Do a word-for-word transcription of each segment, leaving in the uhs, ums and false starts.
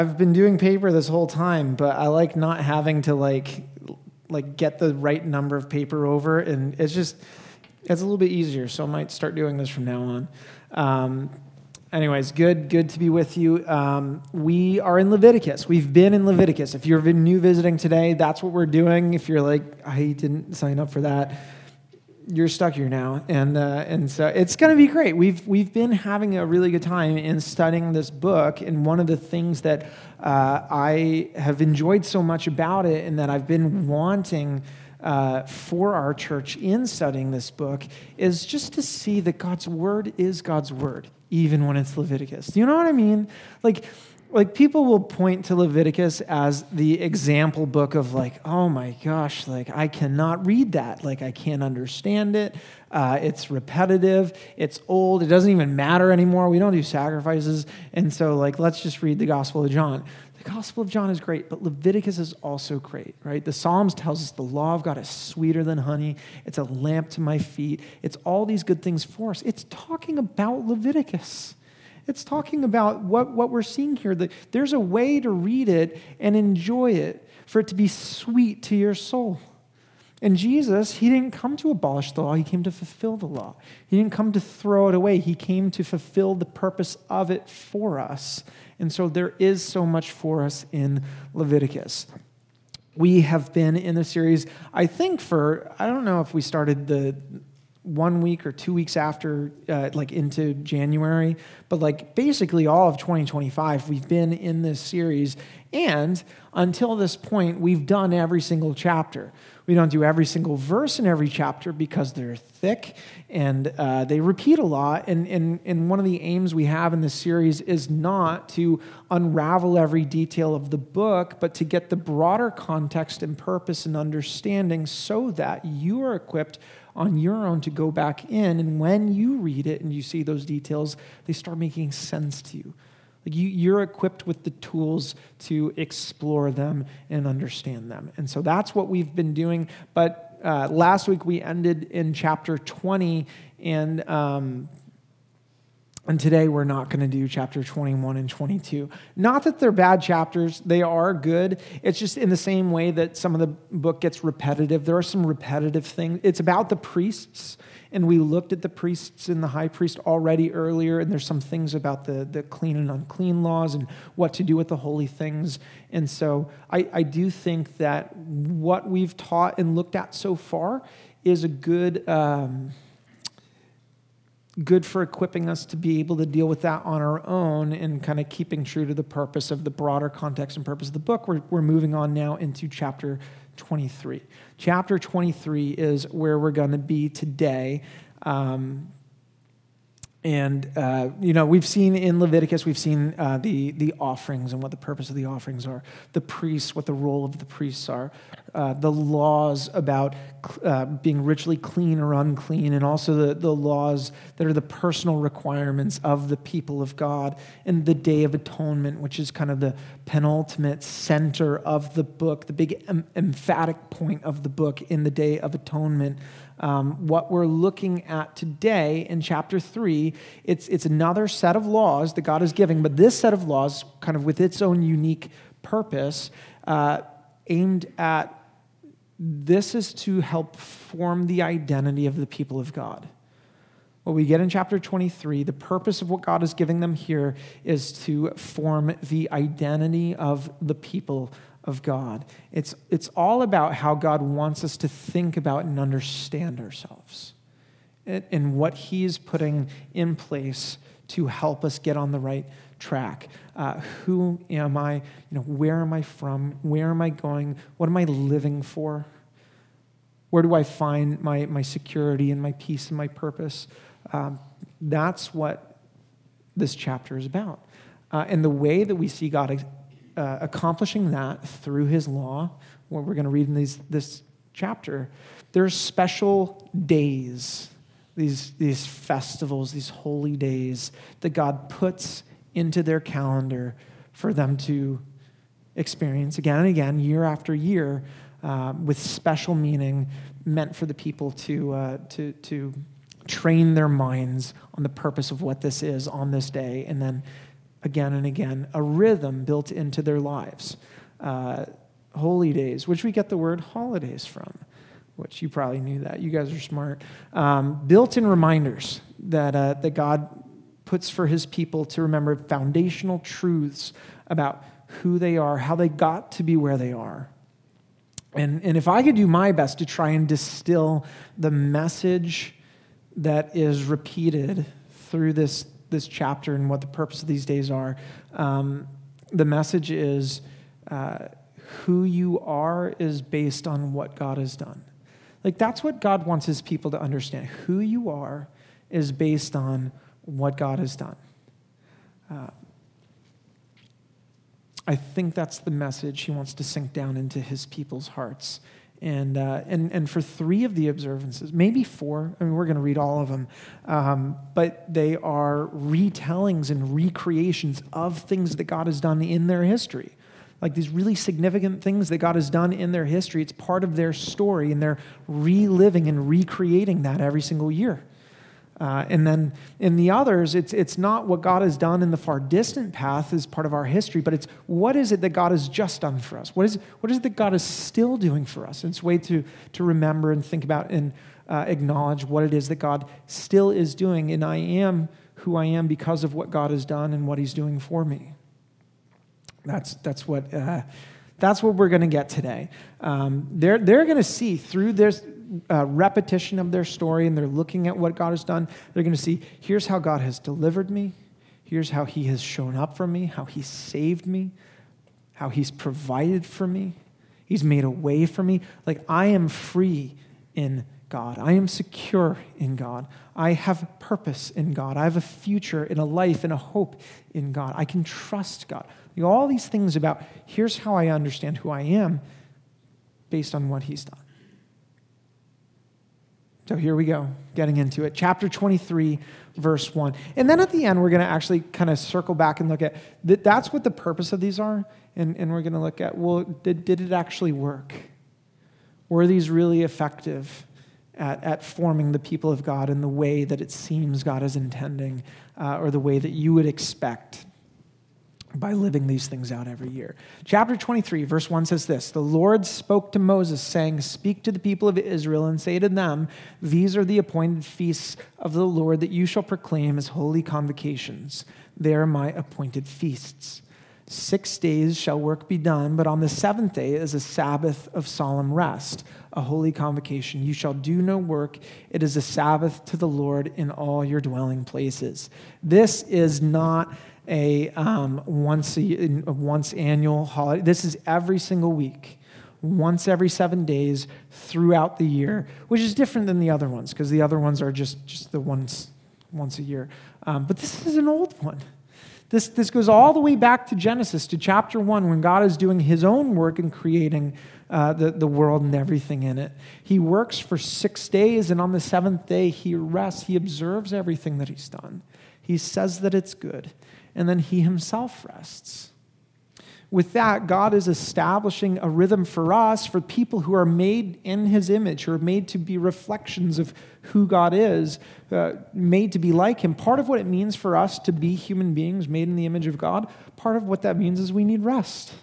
I've been doing paper this whole time, but I like not having to like like get the right number of paper over, and it's just it's a little bit easier. So I might start doing this from now on. Um, anyways, good good to be with you. Um, we are in Leviticus. We've been in Leviticus. If you're new visiting today, that's what we're doing. If you're like, I didn't sign up for that, you're stuck here now, and uh, and so it's going to be great. We've we've been having a really good time in studying this book, and one of the things that uh, I have enjoyed so much about it, and that I've been wanting uh, for our church in studying this book, is just to see that God's word is God's word, even when it's Leviticus. Do you know what I mean? Like. Like, people will point to Leviticus as the example book of like, oh my gosh, like I cannot read that. Like, I can't understand it. Uh, it's repetitive. It's old. It doesn't even matter anymore. We don't do sacrifices. And so, like, let's just read the Gospel of John. The Gospel of John is great, but Leviticus is also great, right? The Psalms tells us the law of God is sweeter than honey. It's a lamp to my feet. It's all these good things for us. It's talking about Leviticus. It's talking about what, what we're seeing here. That there's a way to read it and enjoy it, for it to be sweet to your soul. And Jesus, he didn't come to abolish the law. He came to fulfill the law. He didn't come to throw it away. He came to fulfill the purpose of it for us. And so there is so much for us in Leviticus. We have been in the series, I think for, I don't know if we started the one week or two weeks after, uh, like into January, but like basically all of twenty twenty-five, we've been in this series, and until this point, we've done every single chapter. We don't do every single verse in every chapter because they're thick and uh, they repeat a lot, and, and, and one of the aims we have in this series is not to unravel every detail of the book, but to get the broader context and purpose and understanding so that you are equipped on your own to go back in, and when you read it and you see those details, they start making sense to you. Like you, you're equipped with the tools to explore them and understand them. And so that's what we've been doing. But uh, last week we ended in chapter twenty, and um, and today we're not going to do chapter twenty-one and twenty-two. Not that they're bad chapters. They are good. It's just in the same way that some of the book gets repetitive. There are some repetitive things. It's about the priests, and we looked at the priests and the high priest already earlier, and there's some things about the, the clean and unclean laws and what to do with the holy things. And so I, I do think that what we've taught and looked at so far is a good... Um, good for equipping us to be able to deal with that on our own and kind of keeping true to the purpose of the broader context and purpose of the book. We're, we're moving on now into chapter twenty-three. Chapter twenty-three is where we're going to be today. Um, And, uh, you know, we've seen in Leviticus, we've seen uh, the, the offerings and what the purpose of the offerings are, the priests, what the role of the priests are, uh, the laws about uh, being ritually clean or unclean, and also the, the laws that are the personal requirements of the people of God, and the Day of Atonement, which is kind of the penultimate center of the book, the big em- emphatic point of the book in the Day of Atonement. Um, what we're looking at today in chapter three, it's it's another set of laws that God is giving, but this set of laws, kind of with its own unique purpose, uh, aimed at, this is to help form the identity of the people of God. What we get in chapter twenty-three, the purpose of what God is giving them here is to form the identity of the people of God. It's, it's all about how God wants us to think about and understand ourselves, and, and what he is putting in place to help us get on the right track. Uh, who am I? You know, where am I from? Where am I going? What am I living for? Where do I find my, my security and my peace and my purpose? Um, that's what this chapter is about. Uh, and the way that we see God uh, accomplishing that through his law, what we're going to read in these, this chapter, there's special days, these, these festivals, these holy days that God puts into their calendar for them to experience again and again, year after year, uh, with special meaning meant for the people to uh, to to train their minds on the purpose of what this is on this day, and then again and again, a rhythm built into their lives. Uh, holy days, which we get the word holidays from, which you probably knew that. You guys are smart. Um, built-in reminders that uh, that God puts for his people to remember foundational truths about who they are, how they got to be where they are. And, and if I could do my best to try and distill the message that is repeated through this, this chapter and what the purpose of these days are, um, the message is uh, who you are is based on what God has done. Like, that's what God wants his people to understand. Who you are is based on what God has done. Uh, I think that's the message he wants to sink down into his people's hearts. And uh, and and for three of the observances, maybe four, I mean, we're going to read all of them, um, but they are retellings and recreations of things that God has done in their history. Like these really significant things that God has done in their history. It's part of their story, and they're reliving and recreating that every single year. Uh, and then in the others, it's it's not what God has done in the far distant path as part of our history, but it's what is it that God has just done for us? What is what is it that God is still doing for us? And it's a way to, to remember and think about and uh, acknowledge what it is that God still is doing. And I am who I am because of what God has done and what he's doing for me. That's that's what uh, that's what we're going to get today. Um, they're they're going to see through this uh, repetition of their story, and they're looking at what God has done. They're going to see, here's how God has delivered me. Here's how he has shown up for me, how he saved me, how he's provided for me. He's made a way for me. Like, I am free in God. I am secure in God. I have purpose in God. I have a future and a life and a hope in God. I can trust God. You know, all these things about, here's how I understand who I am based on what he's done. So here we go, getting into it. Chapter twenty-three, verse one. And then at the end, we're going to actually kind of circle back and look at, that. That's what the purpose of these are. And, and we're going to look at, well, did, did it actually work? Were these really effective at, at forming the people of God in the way that it seems God is intending, uh, or the way that you would expect by living these things out every year? Chapter twenty-three, verse one says this: The Lord spoke to Moses, saying, speak to the people of Israel and say to them, these are the appointed feasts of the Lord that you shall proclaim as holy convocations. They are my appointed feasts. Six days shall work be done, but on the seventh day is a Sabbath of solemn rest, a holy convocation. You shall do no work. It is a Sabbath to the Lord in all your dwelling places. This is not a um, once a, a once annual holiday. This is every single week, once every seven days throughout the year, which is different than the other ones, because the other ones are just, just the once once a year. Um, but this is an old one. This, this goes all the way back to Genesis, to chapter one, when God is doing his own work in creating uh, the, the world and everything in it. He works for six days, and on the seventh day, he rests. He observes everything that he's done. He says that it's good, and then he himself rests. With that, God is establishing a rhythm for us, for people who are made in his image, who are made to be reflections of who God is, uh, made to be like him. Part of what it means for us to be human beings made in the image of God, part of what that means is we need rest.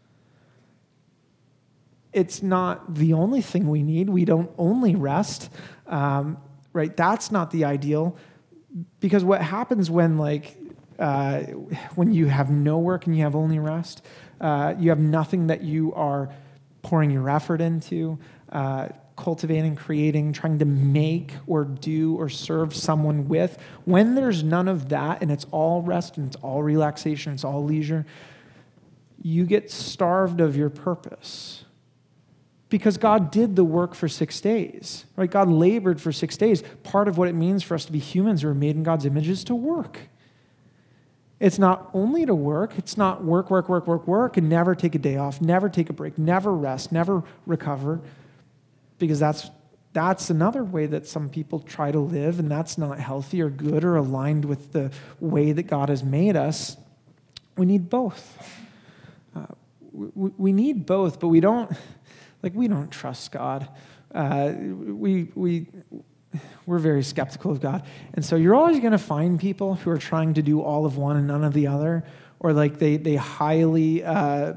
It's not the only thing we need. We don't only rest, um, right? That's not the ideal, because what happens when, like, Uh, when you have no work and you have only rest, uh, you have nothing that you are pouring your effort into, uh, cultivating, creating, trying to make or do or serve someone with. When there's none of that and it's all rest and it's all relaxation, it's all leisure, you get starved of your purpose. Because God did the work for six days, right? God labored for six days. Part of what it means for us to be humans who are made in God's image is to work. It's not only to work. It's not work, work, work, work, work, and never take a day off, never take a break, never rest, never recover, because that's that's another way that some people try to live, and that's not healthy or good or aligned with the way that God has made us. We need both. Uh, we, we need both, but we don't like we don't trust God. Uh, we we. we're very skeptical of God. And so you're always going to find people who are trying to do all of one and none of the other, or like they, they highly uh,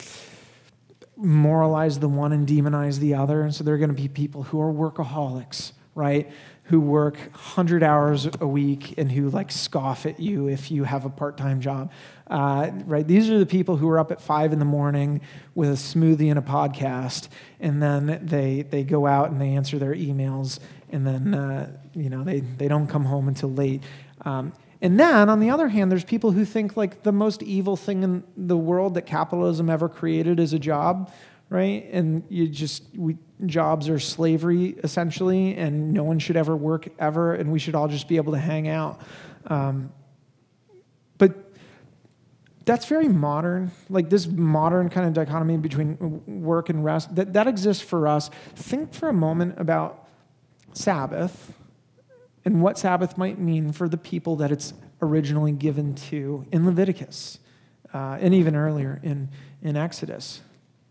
moralize the one and demonize the other. And so there are going to be people who are workaholics, right? Who work one hundred hours a week and who like scoff at you if you have a part-time job, uh, right? These are the people who are up at five in the morning with a smoothie and a podcast, and then they they go out and they answer their emails, and then uh, you know they they don't come home until late. Um, and then on the other hand, there's people who think like the most evil thing in the world that capitalism ever created is a job, right? And you just we. Jobs are slavery, essentially, and no one should ever work ever, and we should all just be able to hang out. Um, but that's very modern, like this modern kind of dichotomy between work and rest, that, that exists for us. Think for a moment about Sabbath and what Sabbath might mean for the people that it's originally given to in Leviticus, uh, and even earlier in, in Exodus.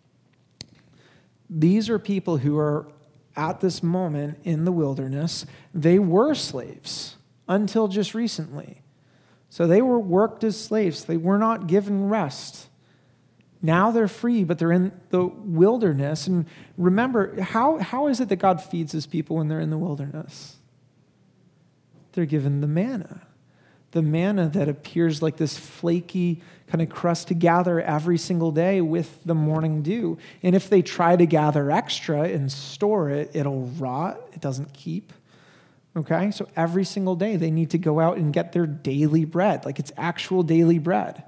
These are people who are at this moment in the wilderness. They were slaves until just recently. So they were worked as slaves. They were not given rest. Now they're free, but they're in the wilderness. And remember, how, how is it that God feeds his people when they're in the wilderness? They're given the manna. The manna that appears like this flaky kind of crust to gather every single day with the morning dew. And if they try to gather extra and store it, it'll rot. It doesn't keep. Okay? So every single day they need to go out and get their daily bread, like it's actual daily bread.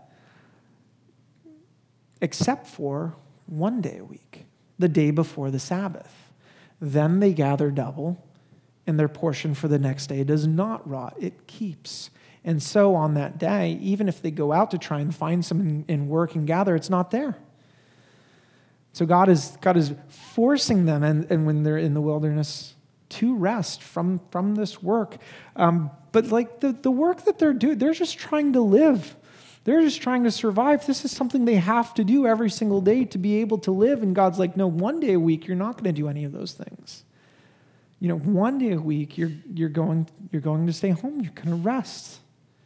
Except for one day a week, the day before the Sabbath. Then they gather double, and their portion for the next day does not rot. It keeps. And so on that day, even if they go out to try and find some and work and gather, it's not there. So God is God is forcing them, and, and when they're in the wilderness, to rest from, from this work. Um, but like the, the work that they're doing, they're just trying to live. They're just trying to survive. This is something they have to do every single day to be able to live. And God's like, no, one day a week, you're not going to do any of those things. You know, one day a week, you're you're going you're going to stay home. You're going to rest.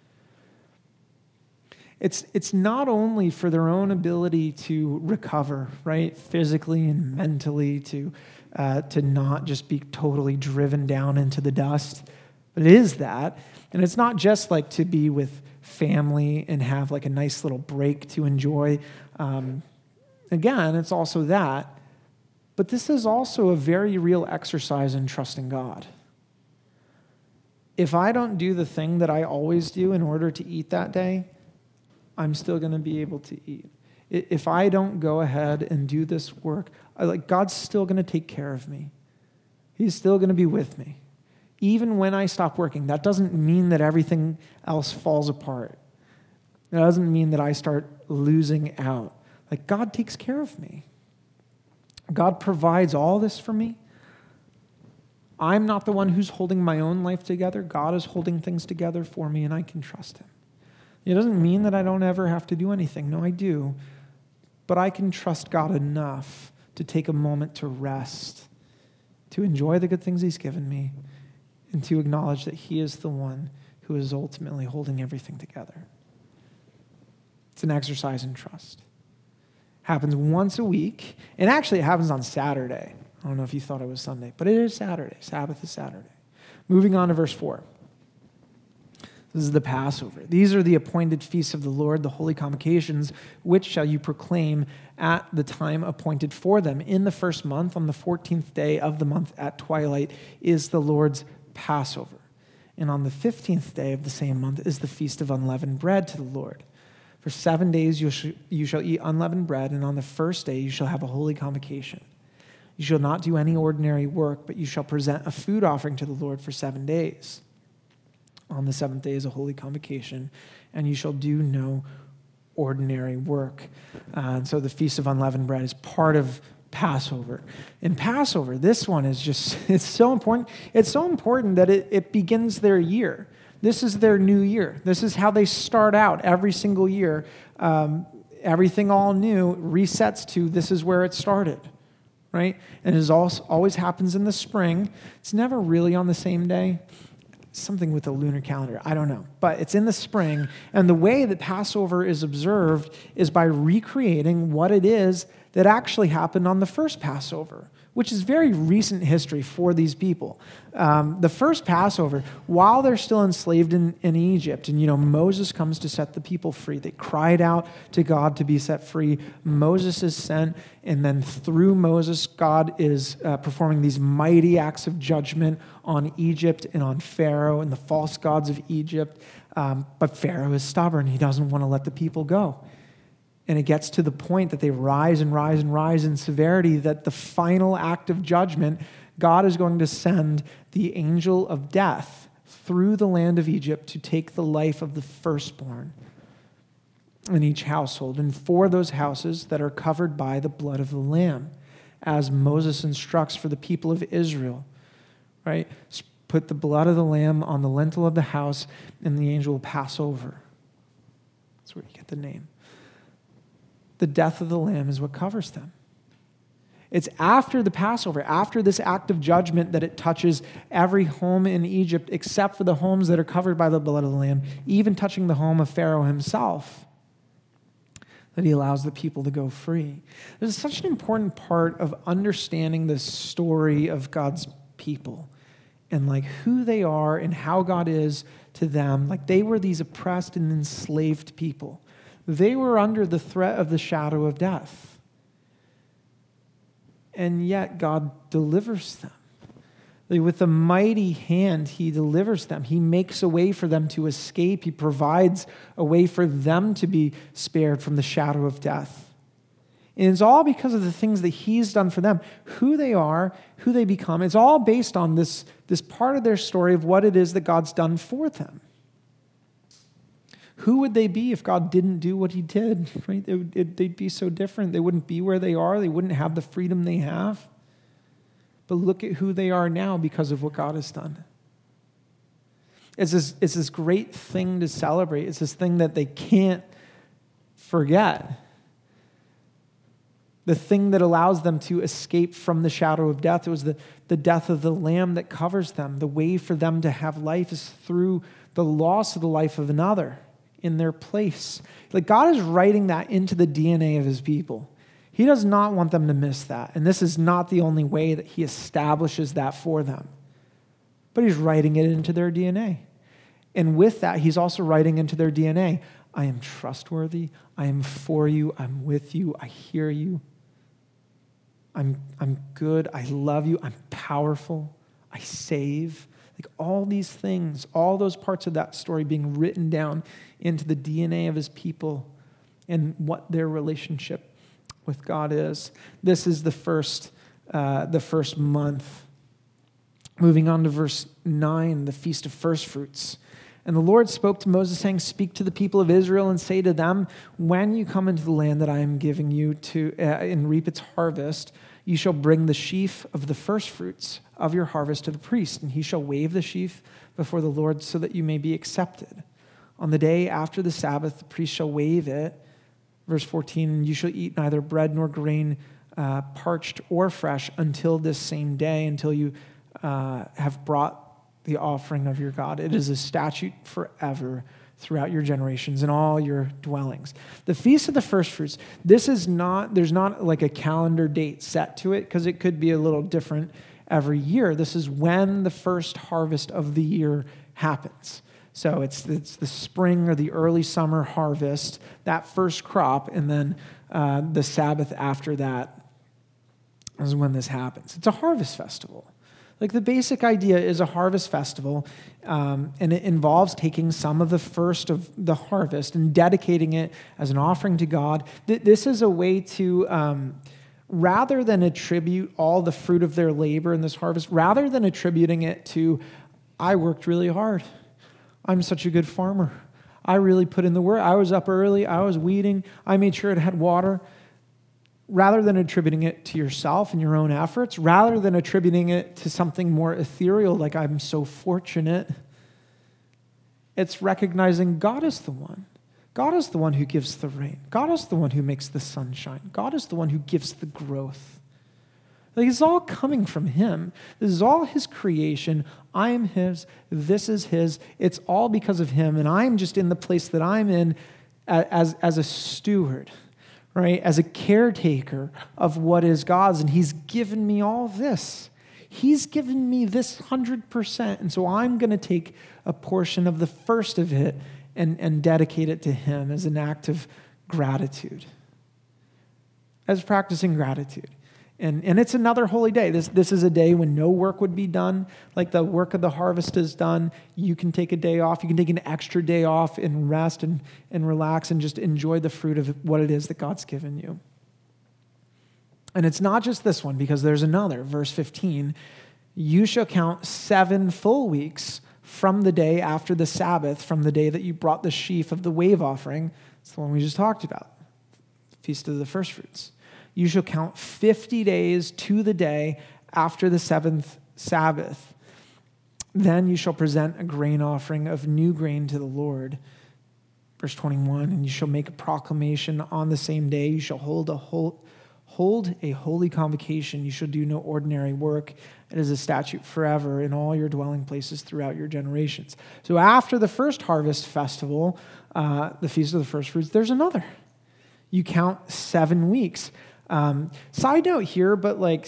It's it's not only for their own ability to recover, right, physically and mentally, to uh, to not just be totally driven down into the dust, but it is that, and it's not just like to be with family and have like a nice little break to enjoy. Um, again, it's also that, but this is also a very real exercise in trusting God. If I don't do the thing that I always do in order to eat that day, I'm still going to be able to eat. If I don't go ahead and do this work, I, like God's still going to take care of me. He's still going to be with me. Even when I stop working, that doesn't mean that everything else falls apart. That doesn't mean that I start losing out. Like God takes care of me. God provides all this for me. I'm not the one who's holding my own life together. God is holding things together for me, and I can trust him. It doesn't mean that I don't ever have to do anything. No, I do. But I can trust God enough to take a moment to rest, to enjoy the good things he's given me, and to acknowledge that he is the one who is ultimately holding everything together. It's an exercise in trust. Happens once a week, and actually it happens on Saturday. I don't know if you thought it was Sunday, but it is Saturday. Sabbath is Saturday. Moving on to verse four. This is the Passover. These are the appointed feasts of the Lord, the holy convocations, which shall you proclaim at the time appointed for them. In the first month, on the fourteenth day of the month at twilight, is the Lord's Passover. And on the fifteenth day of the same month is the feast of unleavened bread to the Lord. For seven days you shall, you shall eat unleavened bread, and on the first day you shall have a holy convocation. You shall not do any ordinary work, but you shall present a food offering to the Lord for seven days. On the seventh day is a holy convocation, and you shall do no ordinary work. Uh, and so the Feast of Unleavened Bread is part of Passover. In Passover, this one is just, it's so important. It's so important that it, it begins their year. This is their new year. This is how they start out every single year. Um, everything all new resets to this is where it started, right? And it also always happens in the spring. It's never really on the same day. Something with the lunar calendar, I don't know. But it's in the spring, and the way that Passover is observed is by recreating what it is that actually happened on the first Passover, which is very recent history for these people. Um, the first Passover, while they're still enslaved in, in Egypt, and you know Moses comes to set the people free. They cried out to God to be set free. Moses is sent, and then through Moses, God is uh, performing these mighty acts of judgment on Egypt and on Pharaoh and the false gods of Egypt. Um, but Pharaoh is stubborn. He doesn't want to let the people go. And it gets to the point that they rise and rise and rise in severity that the final act of judgment, God is going to send the angel of death through the land of Egypt to take the life of the firstborn in each household, and for those houses that are covered by the blood of the Lamb, as Moses instructs for the people of Israel, right? Put the blood of the Lamb on the lintel of the house, and the angel will pass over. That's where you get the name. The death of the Lamb is what covers them. It's after the Passover, after this act of judgment, that it touches every home in Egypt except for the homes that are covered by the blood of the Lamb, even touching the home of Pharaoh himself, that he allows the people to go free. This is such an important part of understanding the story of God's people and like who they are and how God is to them. Like they were these oppressed and enslaved people. They were under the threat of the shadow of death. And yet God delivers them. Like with a mighty hand, he delivers them. He makes a way for them to escape. He provides a way for them to be spared from the shadow of death. And it's all because of the things that he's done for them. Who they are, who they become. It's all based on this, this part of their story of what it is that God's done for them. Who would they be if God didn't do what he did? Right? It, it, they'd be so different. They wouldn't be where they are. They wouldn't have the freedom they have. But look at who they are now because of what God has done. It's this, it's this great thing to celebrate. It's this thing that they can't forget. The thing that allows them to escape from the shadow of death. It was the, the death of the Lamb that covers them. The way for them to have life is through the loss of the life of another in their place. Like God is writing that into the D N A of his people. He does not want them to miss that. And this is not the only way that he establishes that for them. But he's writing it into their D N A. And with that, he's also writing into their D N A, I am trustworthy. I am for you. I'm with you. I hear you. I'm, I'm good. I love you. I'm powerful. I save. Like all these things, all those parts of that story being written down into the D N A of his people and what their relationship with God is. This is the first, uh, the first month. Moving on to verse nine, the Feast of First Fruits. And the Lord spoke to Moses, saying, speak to the people of Israel and say to them, when you come into the land that I am giving you to uh, and reap its harvest, you shall bring the sheaf of the first fruits of your harvest to the priest, and he shall wave the sheaf before the Lord so that you may be accepted. On the day after the Sabbath, the priest shall wave it. Verse fourteen, you shall eat neither bread nor grain, uh, parched or fresh, until this same day, until you uh, have brought the offering of your God. It is a statute forever throughout your generations and all your dwellings. The Feast of the First Fruits, this is not, there's not like a calendar date set to it because it could be a little different every year. This is when the first harvest of the year happens. So it's, it's the spring or the early summer harvest, that first crop, and then uh, the Sabbath after that is when this happens. It's a harvest festival. Like the basic idea is a harvest festival, um, and it involves taking some of the first of the harvest and dedicating it as an offering to God. Th- this is a way to, um, rather than attribute all the fruit of their labor in this harvest, rather than attributing it to, I worked really hard. I'm such a good farmer. I really put in the work. I was up early. I was weeding. I made sure it had water. Rather than attributing it to yourself and your own efforts, rather than attributing it to something more ethereal, like I'm so fortunate, it's recognizing God is the one. God is the one who gives the rain. God is the one who makes the sun shine. God is the one who gives the growth. Like, it's all coming from him. This is all his creation. I am his. This is his. It's all because of him. And I'm just in the place that I'm in as, as a steward, right? As a caretaker of what is God's. And he's given me all this. He's given me this one hundred percent. And so I'm going to take a portion of the first of it and, and dedicate it to him as an act of gratitude. As practicing gratitude. And, and it's another holy day. This, this is a day when no work would be done. Like the work of the harvest is done. You can take a day off. You can take an extra day off and rest and, and relax and just enjoy the fruit of what it is that God's given you. And it's not just this one, because there's another. Verse fifteen, you shall count seven full weeks from the day after the Sabbath, from the day that you brought the sheaf of the wave offering. It's the one we just talked about, Feast of the First Fruits. You shall count fifty days to the day after the seventh Sabbath. Then you shall present a grain offering of new grain to the Lord. Verse twenty-one, and you shall make a proclamation on the same day. You shall hold a whole, hold a holy convocation. You shall do no ordinary work. It is a statute forever in all your dwelling places throughout your generations. So after the first harvest festival, uh, the Feast of the First Fruits, there's another. You count seven weeks. Um, side note here, but like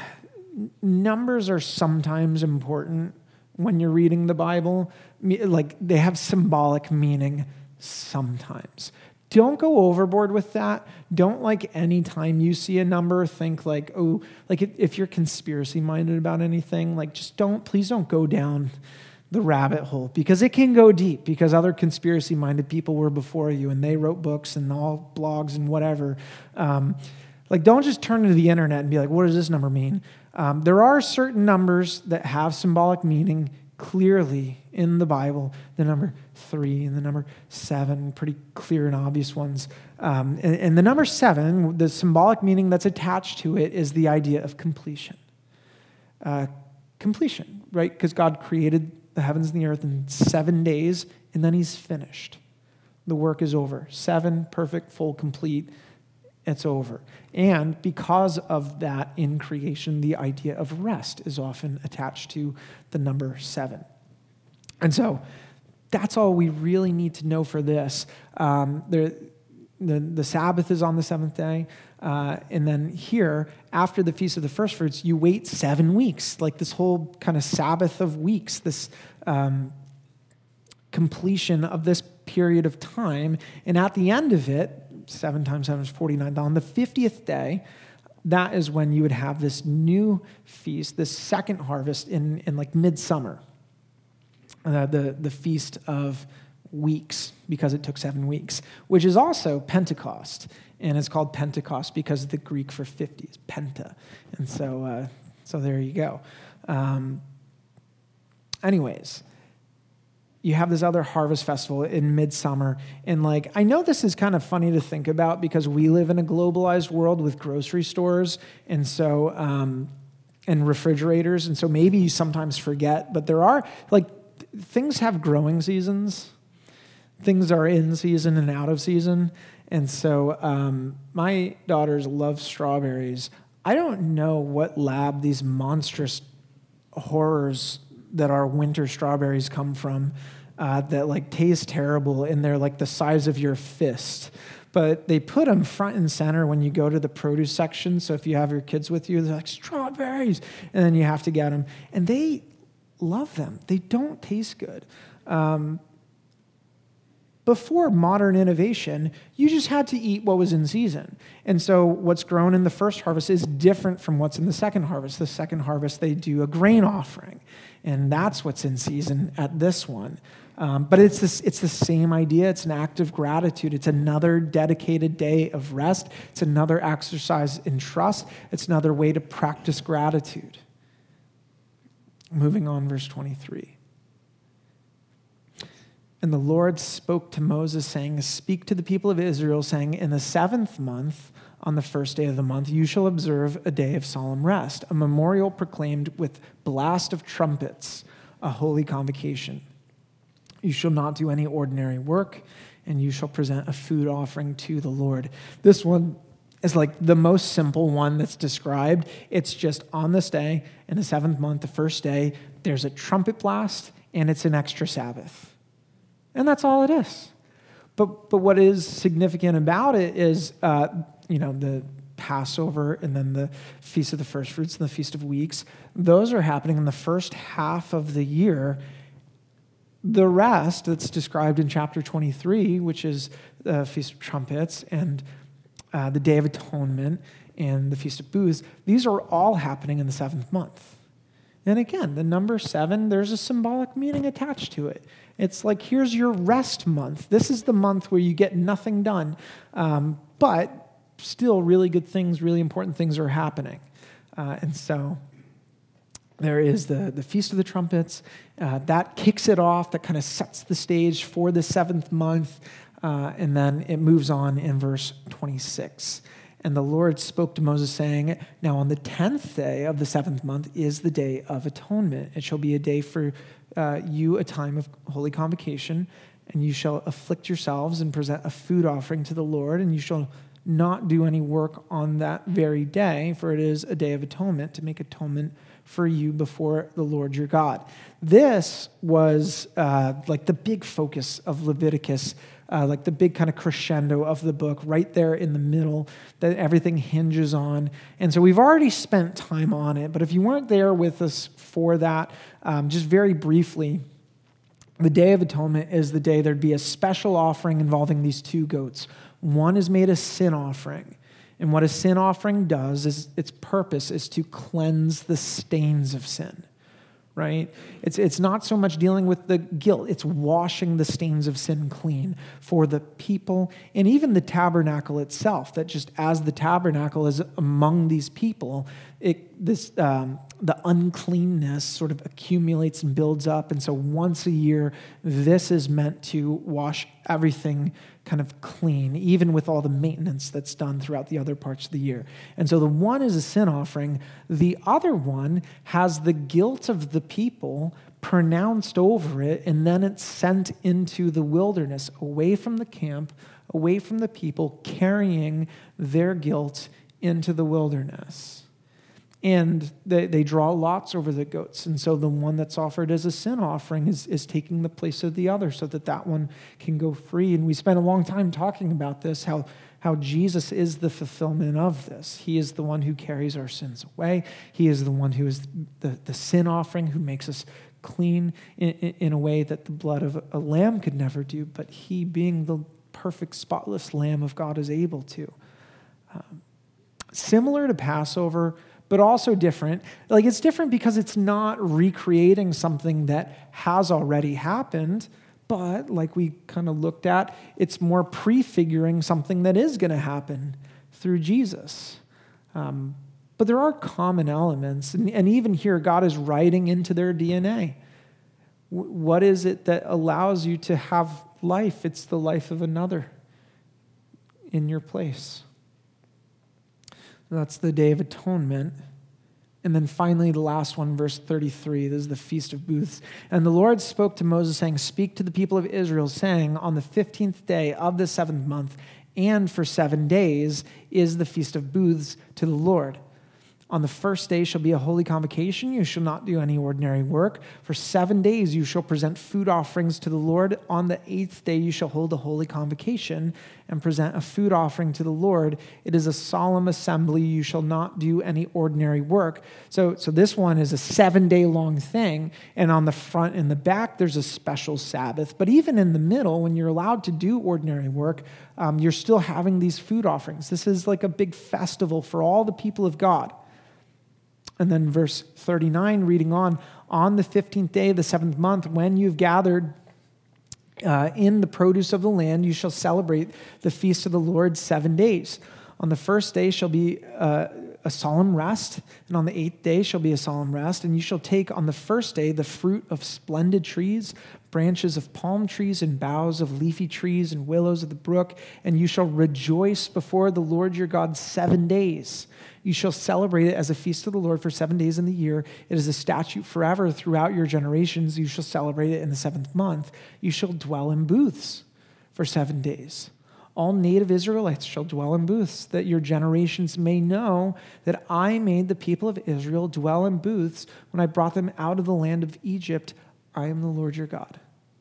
numbers are sometimes important when you're reading the Bible. Like they have symbolic meaning sometimes. Don't go overboard with that. Don't like anytime you see a number, think like, oh, like if, if you're conspiracy minded about anything, like just don't, please don't go down the rabbit hole, because it can go deep, because other conspiracy minded people were before you and they wrote books and all blogs and whatever. Um, like don't just turn to the internet and be like, what does this number mean? Um, there are certain numbers that have symbolic meaning clearly in the Bible, the number three and the number seven, pretty clear and obvious ones. Um, and, and the number seven, the symbolic meaning that's attached to it is the idea of completion. Uh, completion, right? Because God created the heavens and the earth in seven days, and then he's finished. The work is over. Seven, perfect, full, complete, it's over. And because of that in creation, the idea of rest is often attached to the number seven. And so that's all we really need to know for this. Um, there, the, the Sabbath is on the seventh day. Uh, and then here, after the Feast of the First Fruits, you wait seven weeks, like this whole kind of Sabbath of weeks, this um, completion of this period of time. And at the end of it, seven times seven is forty-nine. On the fiftieth day, that is when you would have this new feast, this second harvest in, in like midsummer, uh, the, the Feast of Weeks, because it took seven weeks, which is also Pentecost. And it's called Pentecost because the Greek for fifty is penta. And so, uh, so there you go. Um, anyways, you have this other harvest festival in midsummer. And like, I know this is kind of funny to think about because we live in a globalized world with grocery stores and so, um, and refrigerators. And so maybe you sometimes forget, but there are like, things have growing seasons. Things are in season and out of season. And so um, my daughters love strawberries. I don't know what lab these monstrous horrors that are winter strawberries come from uh, that like taste terrible and they're like the size of your fist. But they put them front and center when you go to the produce section. So if you have your kids with you, they're like, strawberries. And then you have to get them. And they love them. They don't taste good. Um, Before modern innovation, you just had to eat what was in season. And so what's grown in the first harvest is different from what's in the second harvest. The second harvest, they do a grain offering. And that's what's in season at this one. Um, but it's this, it's the same idea. It's an act of gratitude. It's another dedicated day of rest. It's another exercise in trust. It's another way to practice gratitude. Moving on, verse twenty-three. And the Lord spoke to Moses, saying, speak to the people of Israel, saying, in the seventh month, on the first day of the month, you shall observe a day of solemn rest, a memorial proclaimed with blast of trumpets, a holy convocation. You shall not do any ordinary work, and you shall present a food offering to the Lord. This one is like the most simple one that's described. It's just on this day, in the seventh month, the first day, there's a trumpet blast, and it's an extra Sabbath. And that's all it is. But but what is significant about it is, uh, you know, the Passover and then the Feast of the First Fruits and the Feast of Weeks. Those are happening in the first half of the year. The rest that's described in chapter twenty-three, which is the Feast of Trumpets and uh, the Day of Atonement and the Feast of Booths, these are all happening in the seventh month. And again, the number seven, there's a symbolic meaning attached to it. It's like, here's your rest month. This is the month where you get nothing done. Um, but still really good things, really important things are happening. Uh, and so there is the, the Feast of the Trumpets. Uh, that kicks it off. That kind of sets the stage for the seventh month. Uh, and then it moves on in verse twenty-six. And the Lord spoke to Moses, saying, now on the tenth day of the seventh month is the Day of Atonement. It shall be a day for uh, you, a time of holy convocation, and you shall afflict yourselves and present a food offering to the Lord, and you shall not do any work on that very day, for it is a day of atonement, to make atonement for you before the Lord your God. This was uh, like the big focus of Leviticus, uh, like the big kind of crescendo of the book, right there in the middle that everything hinges on. And so we've already spent time on it, but if you weren't there with us for that, um, just very briefly, the Day of Atonement is the day there'd be a special offering involving these two goats. One is made a sin offering. And what a sin offering does is its purpose is to cleanse the stains of sin, right? It's, it's not so much dealing with the guilt. It's washing the stains of sin clean for the people and even the tabernacle itself, that just as the tabernacle is among these people, it, this um, the uncleanness sort of accumulates and builds up. And so once a year, this is meant to wash everything kind of clean, even with all the maintenance that's done throughout the other parts of the year. And so the one is a sin offering. The other one has the guilt of the people pronounced over it, and then it's sent into the wilderness, away from the camp, away from the people, carrying their guilt into the wilderness. And they, they draw lots over the goats. And so the one that's offered as a sin offering is, is taking the place of the other so that that one can go free. And we spent a long time talking about this, how, how Jesus is the fulfillment of this. He is the one who carries our sins away. He is the one who is the, the sin offering, who makes us clean in, in, in a way that the blood of a lamb could never do. But he, being the perfect, spotless Lamb of God, is able to. Um, similar to Passover, but also different. Like, it's different because it's not recreating something that has already happened, but like we kind of looked at, it's more prefiguring something that is going to happen through Jesus. Um, but there are common elements, and, and even here, God is writing into their D N A. W- what is it that allows you to have life? It's the life of another in your place. That's the Day of Atonement. And then finally, the last one, verse thirty-three, this is the Feast of Booths. And the Lord spoke to Moses, saying, speak to the people of Israel, saying, on the fifteenth day of the seventh month, and for seven days, is the Feast of Booths to the Lord. On the first day shall be a holy convocation. You shall not do any ordinary work. For seven days you shall present food offerings to the Lord. On the eighth day you shall hold a holy convocation and present a food offering to the Lord. It is a solemn assembly. You shall not do any ordinary work. So, so this one is a seven-day long thing. And on the front and the back, there's a special Sabbath. But even in the middle, when you're allowed to do ordinary work, um, you're still having these food offerings. This is like a big festival for all the people of God. And then verse thirty-nine, reading on, on the fifteenth day of the seventh month, when you've gathered uh, in the produce of the land, you shall celebrate the feast of the Lord seven days. On the first day shall be uh, a solemn rest, and on the eighth day shall be a solemn rest. And you shall take on the first day the fruit of splendid trees, branches of palm trees and boughs of leafy trees and willows of the brook, and you shall rejoice before the Lord your God seven days. You shall celebrate it as a feast of the Lord for seven days in the year. It is a statute forever throughout your generations. You shall celebrate it in the seventh month. You shall dwell in booths for seven days. All native Israelites shall dwell in booths, that your generations may know that I made the people of Israel dwell in booths when I brought them out of the land of Egypt. I am the Lord your God.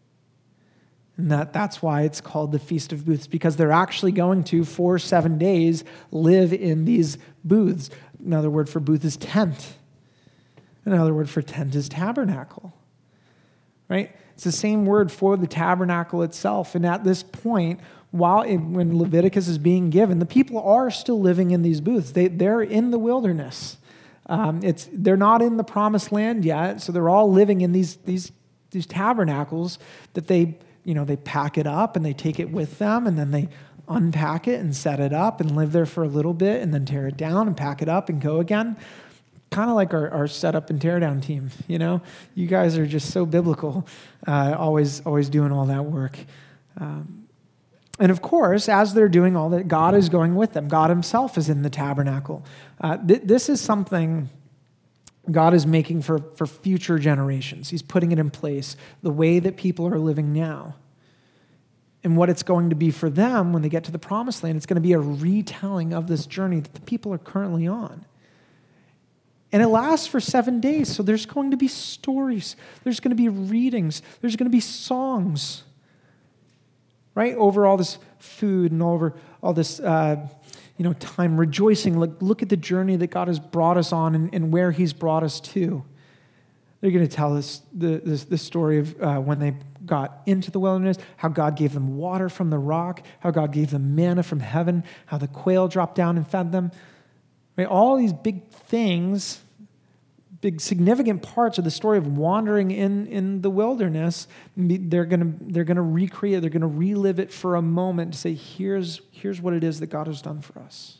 And that, that's why it's called the Feast of Booths, because they're actually going to, for seven days, live in these booths. Another word for booth is tent. Another word for tent is tabernacle. Right? It's the same word for the tabernacle itself. And at this point, while it, when Leviticus is being given, the people are still living in these booths. They, they're in the wilderness. Um, it's they're not in the promised land yet, so they're all living in these these these tabernacles that they you know they pack it up and they take it with them, and then they unpack it and set it up and live there for a little bit, and then tear it down and pack it up and go again. Kind of like our, our setup and tear down team. You know, you guys are just so biblical, uh, always always doing all that work. Um, And of course, as they're doing all that, God is going with them. God himself is in the tabernacle. Uh, th- this is something God is making for, for future generations. He's putting it in place, the way that people are living now. And what it's going to be for them when they get to the promised land, it's going to be a retelling of this journey that the people are currently on. And it lasts for seven days, so there's going to be stories. There's going to be readings. There's going to be songs. Right? Over all this food and over all this uh, you know, time rejoicing. Look, look at the journey that God has brought us on and, and where he's brought us to. They're going to tell us the, this, the story of uh, when they got into the wilderness, how God gave them water from the rock, how God gave them manna from heaven, how the quail dropped down and fed them. Right? All these big things, big significant parts of the story of wandering in, in the wilderness, they're going to they're going to recreate, they're going to relive it for a moment to say, here's, here's what it is that God has done for us.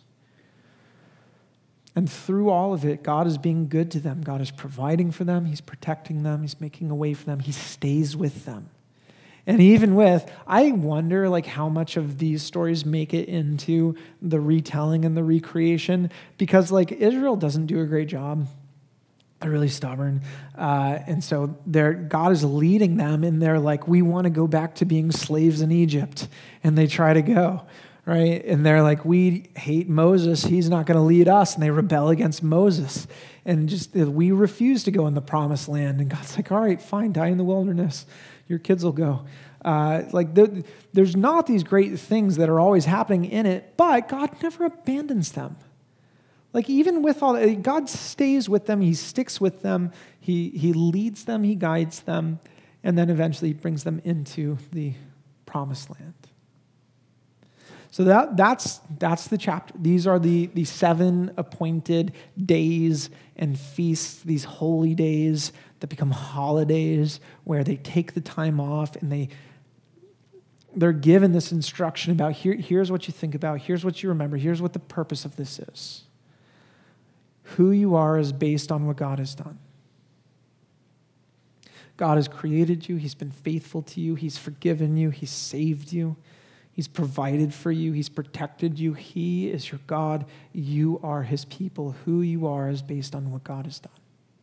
And through all of it, God is being good to them. God is providing for them. He's protecting them. He's making a way for them. He stays with them. And even with, I wonder like how much of these stories make it into the retelling and the recreation, because like Israel doesn't do a great job. They're really stubborn. Uh, and so they're, God is leading them, and they're like, we want to go back to being slaves in Egypt. And they try to go, right? And they're like, we hate Moses. He's not going to lead us. And they rebel against Moses. And just, we refuse to go in the promised land. And God's like, all right, fine, die in the wilderness. Your kids will go. Uh, like there, there's not these great things that are always happening in it, but God never abandons them. Like even with all that, God stays with them, he sticks with them, he, he leads them, he guides them, and then eventually brings them into the promised land. So that, that's, that's the chapter. These are the, the seven appointed days and feasts, these holy days that become holidays where they take the time off and they, they're given this instruction about here, here's what you think about, here's what you remember, here's what the purpose of this is. Who you are is based on what God has done. God has created you. He's been faithful to you. He's forgiven you. He's saved you. He's provided for you. He's protected you. He is your God. You are his people. Who you are is based on what God has done.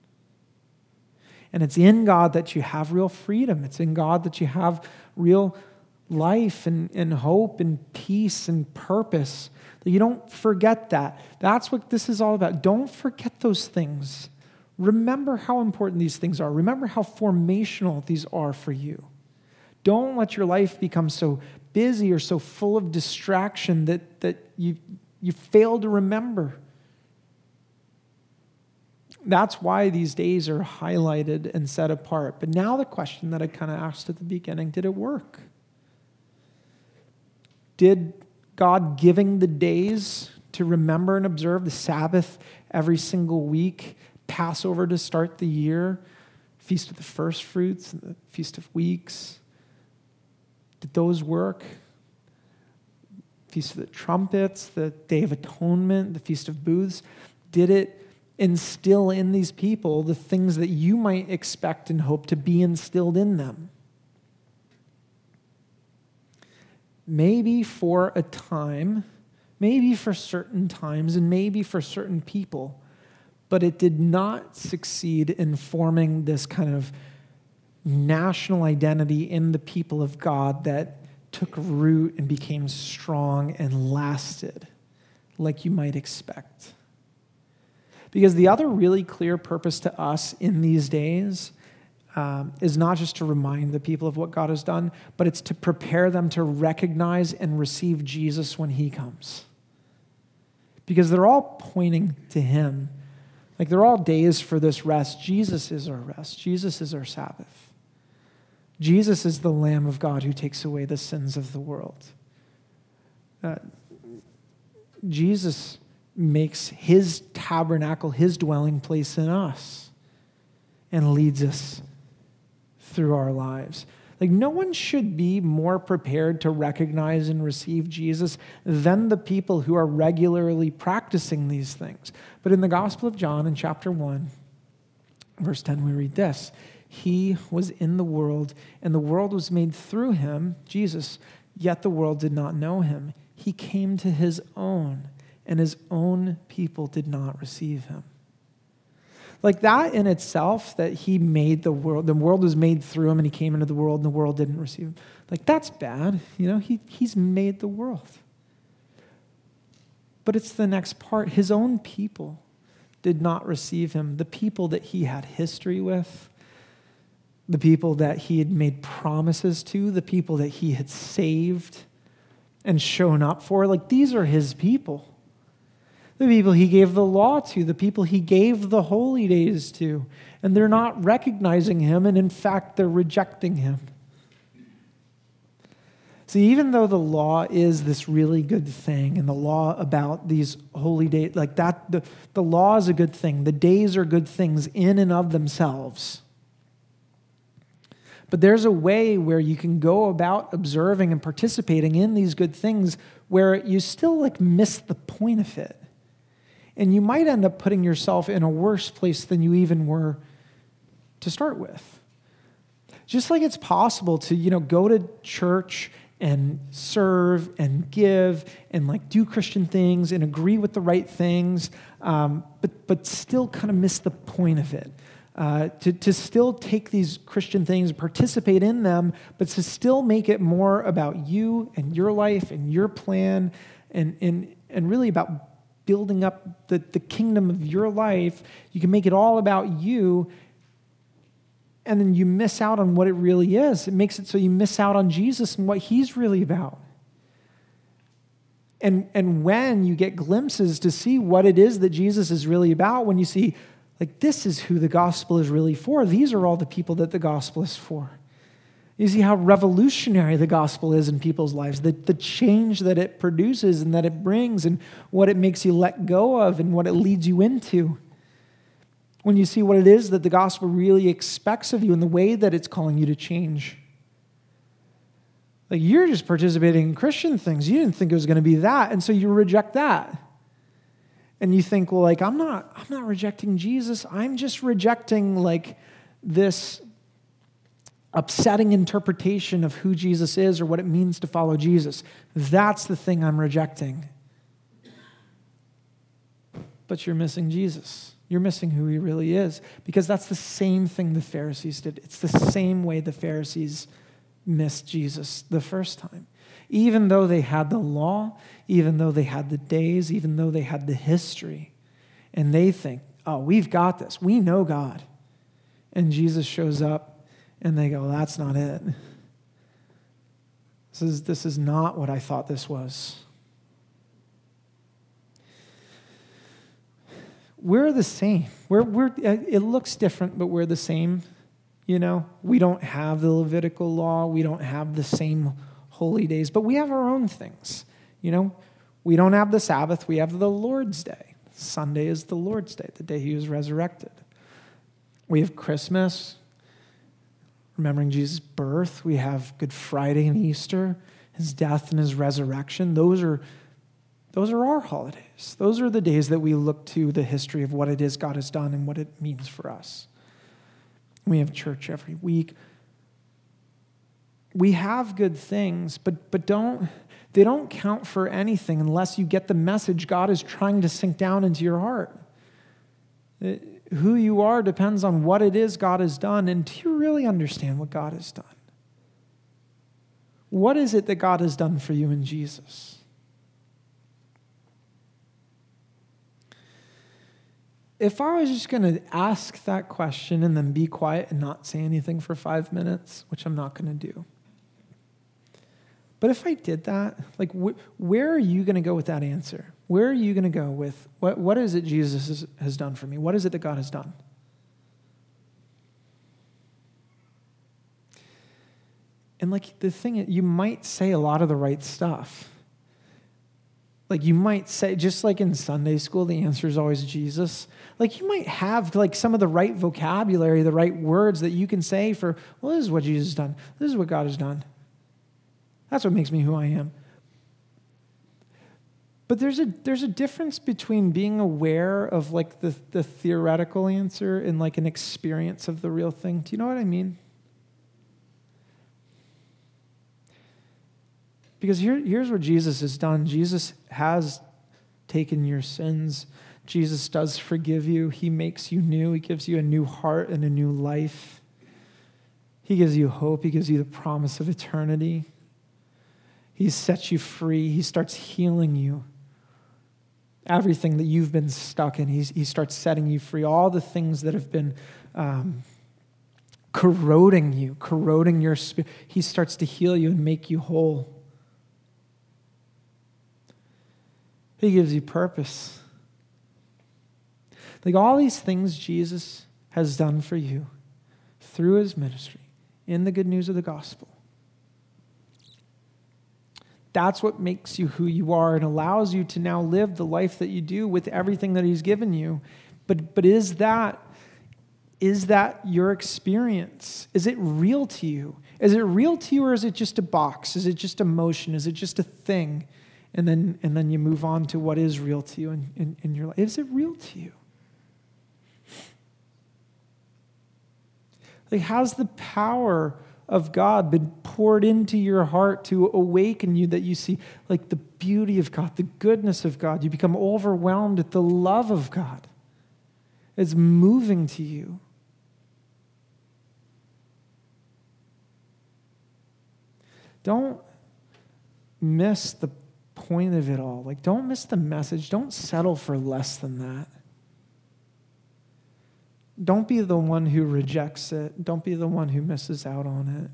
And it's in God that you have real freedom. It's in God that you have real life and, and hope and peace and purpose. You don't forget that. That's what this is all about. Don't forget those things. Remember how important these things are. Remember how formational these are for you. Don't let your life become so busy or so full of distraction that, that you, you fail to remember. That's why these days are highlighted and set apart. But now the question that I kind of asked at the beginning, did it work? Did God giving the days to remember and observe the Sabbath every single week, Passover to start the year, Feast of the First Fruits, and the Feast of Weeks, did those work? Feast of the Trumpets, the Day of Atonement, the Feast of Booths, did it instill in these people the things that you might expect and hope to be instilled in them? Maybe for a time, maybe for certain times, and maybe for certain people, but it did not succeed in forming this kind of national identity in the people of God that took root and became strong and lasted like you might expect. Because the other really clear purpose to us in these days um, is not just to remind the people of what God has done, but it's to prepare them to recognize and receive Jesus when he comes. Because they're all pointing to him. Like they're all days for this rest. Jesus is our rest. Jesus is our Sabbath. Jesus is the Lamb of God who takes away the sins of the world. Uh, Jesus makes his tabernacle, his dwelling place in us and leads us through our lives. Like no one should be more prepared to recognize and receive Jesus than the people who are regularly practicing these things. But in the Gospel of John in chapter one, verse ten, we read this: he was in the world, and the world was made through him, Jesus, yet the world did not know him. He came to his own, and his own people did not receive him. Like that in itself, that he made the world, the world was made through him, and he came into the world, and the world didn't receive him. Like that's bad, you know, he, he's made the world. But it's the next part. His own people did not receive him. The people that he had history with, the people that he had made promises to, the people that he had saved and shown up for, like these are his people. The people he gave the law to, the people he gave the holy days to, and they're not recognizing him, and in fact, they're rejecting him. See, even though the law is this really good thing, and the law about these holy days, like that, the, the law is a good thing. The days are good things in and of themselves. But there's a way where you can go about observing and participating in these good things where you still like miss the point of it. And you might end up putting yourself in a worse place than you even were to start with. Just like it's possible to, you know, go to church and serve and give and like do Christian things and agree with the right things, um, but but still kind of miss the point of it. Uh, to, to still take these Christian things, participate in them, but to still make it more about you and your life and your plan and and, and really about building up the, the kingdom of your life. You can make it all about you, and then you miss out on what it really is. It makes it so you miss out on Jesus and what he's really about. And, and when you get glimpses to see what it is that Jesus is really about, when you see, like, this is who the gospel is really for, these are all the people that the gospel is for. You see how revolutionary the gospel is in people's lives, the, the change that it produces and that it brings and what it makes you let go of and what it leads you into. When you see what it is that the gospel really expects of you and the way that it's calling you to change. Like you're just participating in Christian things. You didn't think it was going to be that, and so you reject that. And you think, well, like, I'm not, I'm not rejecting Jesus. I'm just rejecting like this upsetting interpretation of who Jesus is or what it means to follow Jesus. That's the thing I'm rejecting. But you're missing Jesus. You're missing who he really is, because that's the same thing the Pharisees did. It's the same way the Pharisees missed Jesus the first time. Even though they had the law, even though they had the days, even though they had the history, and they think, oh, we've got this. We know God. And Jesus shows up, and they go, that's not it. This is, this is not what I thought this was. We're the same. We're, we're, it looks different, but we're the same. You know, we don't have the Levitical law. We don't have the same holy days, but we have our own things. You know, we don't have the Sabbath. We have the Lord's Day. Sunday is the Lord's Day, the day he was resurrected. We have Christmas, remembering Jesus' birth. We have Good Friday and Easter, his death and his resurrection. Those are, those are our holidays. Those are the days that we look to the history of what it is God has done and what it means for us. We have church every week. We have good things, but but don't they don't count for anything unless you get the message God is trying to sink down into your heart. It, who you are depends on what it is God has done, and do you really understand what God has done? What is it that God has done for you in Jesus? If I was just going to ask that question and then be quiet and not say anything for five minutes, which I'm not going to do. But if I did that, like, wh- where are you going to go with that answer? Where are you going to go with, what, what is it Jesus has, has done for me? What is it that God has done? And like the thing, you might say a lot of the right stuff. Like you might say, just like in Sunday school, the answer is always Jesus. Like you might have like some of the right vocabulary, the right words that you can say for, well, this is what Jesus has done. This is what God has done. That's what makes me who I am. But there's a there's a difference between being aware of like the, the theoretical answer and like an experience of the real thing. Do you know what I mean? Because here, here's what Jesus has done. Jesus has taken your sins. Jesus does forgive you. He makes you new. He gives you a new heart and a new life. He gives you hope. He gives you the promise of eternity. He sets you free. He starts healing you. Everything that you've been stuck in, he's, he starts setting you free. All the things that have been um, corroding you, corroding your spirit, he starts to heal you and make you whole. He gives you purpose. Like all these things Jesus has done for you through his ministry in the good news of the gospel. That's what makes you who you are and allows you to now live the life that you do with everything that he's given you. But, but is that, is that your experience? Is it real to you? Is it real to you, or is it just a box? Is it just emotion? Is it just a thing? And then and then you move on to what is real to you in, in, in your life. Is it real to you? Like, how's the power of God been poured into your heart to awaken you that you see like the beauty of God, the goodness of God? You become overwhelmed at the love of God. It's moving to you. Don't miss the point of it all. Like, don't miss the message. Don't settle for less than that. Don't be the one who rejects it. Don't be the one who misses out on it.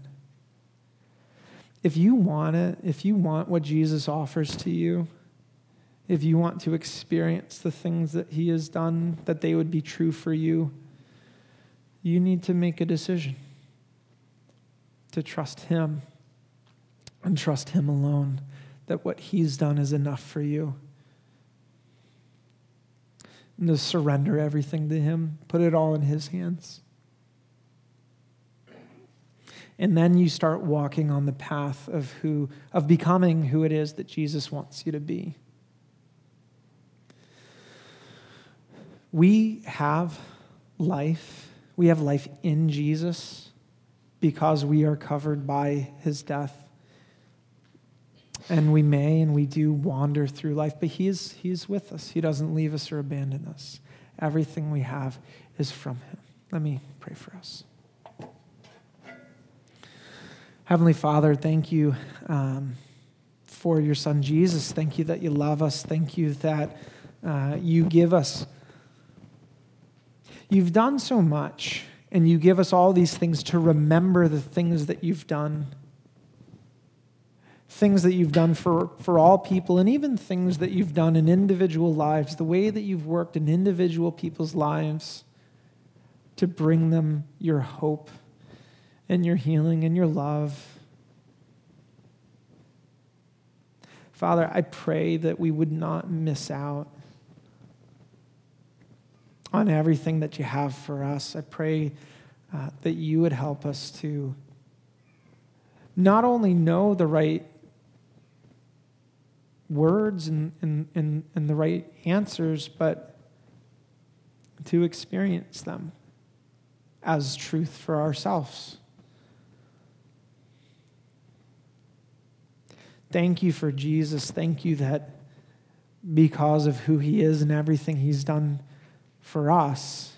If you want it, if you want what Jesus offers to you, if you want to experience the things that he has done, that they would be true for you, you need to make a decision to trust him and trust him alone, that what he's done is enough for you. And to surrender everything to him, put it all in his hands. And then you start walking on the path of who, of becoming who it is that Jesus wants you to be. We have life. We have life in Jesus because we are covered by his death. And we may and we do wander through life, but he is, he is with us. He doesn't leave us or abandon us. Everything we have is from him. Let me pray for us. Heavenly Father, thank you um, for your son Jesus. Thank you that you love us. Thank you that uh, you give us. You've done so much, and you give us all these things to remember the things that you've done. Things that you've done for, for all people, and even things that you've done in individual lives, the way that you've worked in individual people's lives to bring them your hope and your healing and your love. Father, I pray that we would not miss out on everything that you have for us. I pray uh, that you would help us to not only know the right words and, and, and, and the right answers, but to experience them as truth for ourselves. Thank you for Jesus. Thank you that because of who he is and everything he's done for us,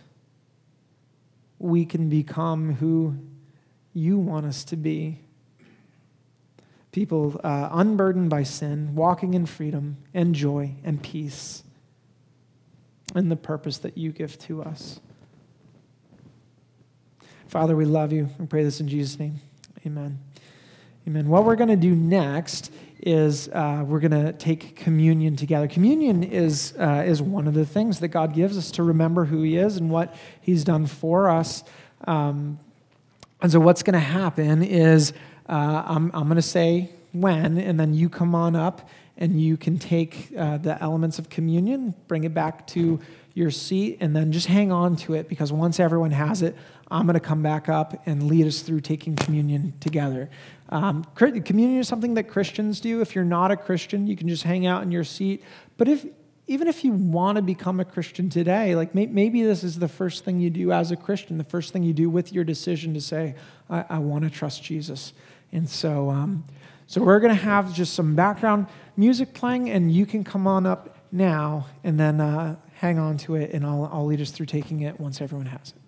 we can become who you want us to be. people uh, unburdened by sin, walking in freedom and joy and peace and the purpose that you give to us. Father, we love you. We pray this in Jesus' name. Amen. Amen. What we're going to do next is uh, we're going to take communion together. Communion is uh, is one of the things that God gives us to remember who he is and what he's done for us. Um, and so what's going to happen is uh, I'm, I'm going to say when, and then you come on up and you can take uh, the elements of communion, bring it back to your seat, and then just hang on to it, because once everyone has it, I'm going to come back up and lead us through taking communion together. Um, communion is something that Christians do. If you're not a Christian, you can just hang out in your seat. But if even if you want to become a Christian today, like may, maybe this is the first thing you do as a Christian, the first thing you do with your decision to say, I, I want to trust Jesus. And so, um, so we're going to have just some background music playing, and you can come on up now and then uh, hang on to it, and I'll, I'll lead us through taking it once everyone has it.